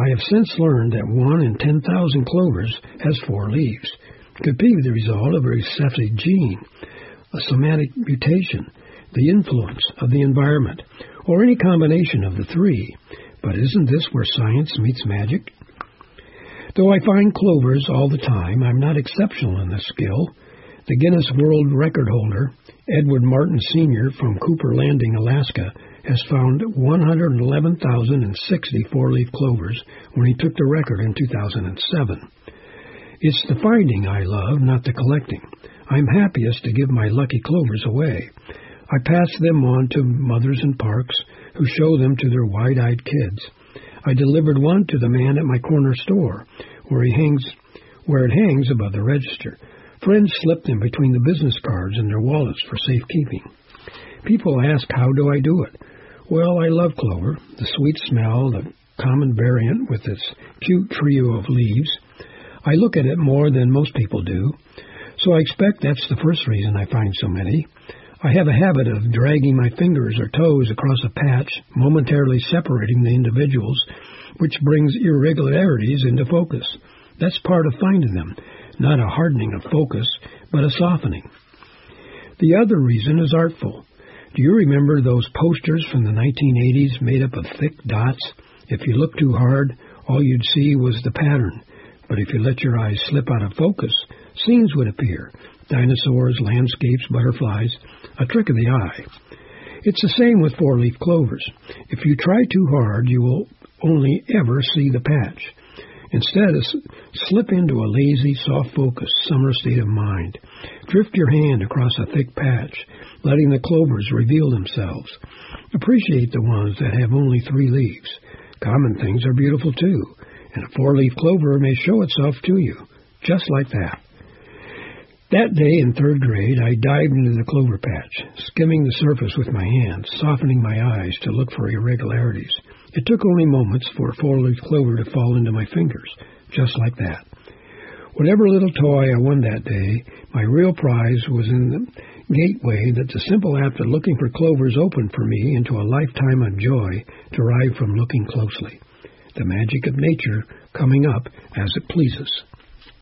I have since learned that 1 in 10,000 clovers has 4 leaves. It could be the result of a recessive gene, a somatic mutation, the influence of the environment, or any combination of the three. But isn't this where science meets magic? Though I find clovers all the time, I'm not exceptional in this skill. The Guinness World Record holder, Edward Martin Sr. from Cooper Landing, Alaska, has found 111,060 four-leaf clovers when he took the record in 2007. It's the finding I love, not the collecting. I'm happiest to give my lucky clovers away. I pass them on to mothers in parks who show them to their wide-eyed kids. I delivered one to the man at my corner store, where it hangs above the register. Friends slip them between the business cards and their wallets for safekeeping. People ask, how do I do it? Well, I love clover, the sweet smell, the common variant with its cute trio of leaves. I look at it more than most people do, so I expect that's the first reason I find so many. I have a habit of dragging my fingers or toes across a patch, momentarily separating the individuals, which brings irregularities into focus. That's part of finding them, not a hardening of focus, but a softening. The other reason is artful. Do you remember those posters from the 1980s made up of thick dots? If you looked too hard, all you'd see was the pattern. But if you let your eyes slip out of focus, scenes would appear. Dinosaurs, landscapes, butterflies, a trick of the eye. It's the same with four-leaf clovers. If you try too hard, you will only ever see the patch. Instead, slip into a lazy, soft-focused summer state of mind. Drift your hand across a thick patch, letting the clovers reveal themselves. Appreciate the ones that have only 3 leaves. Common things are beautiful too, and a 4-leaf clover may show itself to you, just like that. That day in 3rd grade, I dived into the clover patch, skimming the surface with my hands, softening my eyes to look for irregularities. It took only moments for a 4-leaf clover to fall into my fingers, just like that. Whatever little toy I won that day, my real prize was in the gateway that the simple act of looking for clovers opened for me into a lifetime of joy derived from looking closely. The magic of nature coming up as it pleases.